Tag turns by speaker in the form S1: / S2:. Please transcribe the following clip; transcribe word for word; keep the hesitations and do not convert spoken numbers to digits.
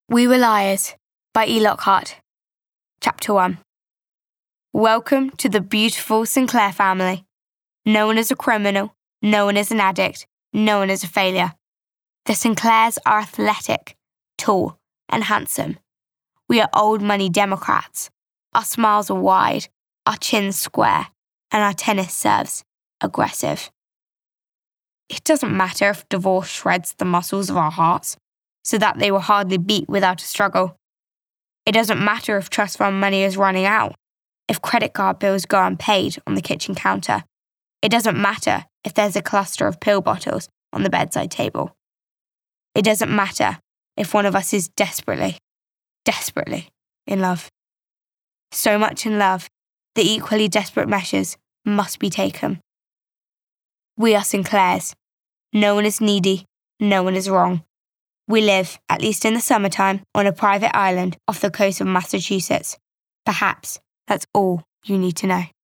S1: We Were Liars by E. Lockhart. Chapter one. Welcome to the beautiful Sinclair family. No one is a criminal, no one is an addict, no one is a failure. The Sinclairs are athletic, tall, and handsome. We are old money Democrats. Our smiles are wide, our chins square, and our tennis serves aggressive. It doesn't matter if divorce shreds the muscles of our hearts, so that they will hardly beat without a struggle. It doesn't matter if trust fund money is running out, if credit card bills go unpaid on the kitchen counter. It doesn't matter if there's a cluster of pill bottles on the bedside table. It doesn't matter if one of us is desperately, desperately in love. So much in love, the equally desperate measures must be taken. We are Sinclairs. No one is needy, no one is wrong. We live, at least in the summertime, on a private island off the coast of Massachusetts. Perhaps that's all you need to know.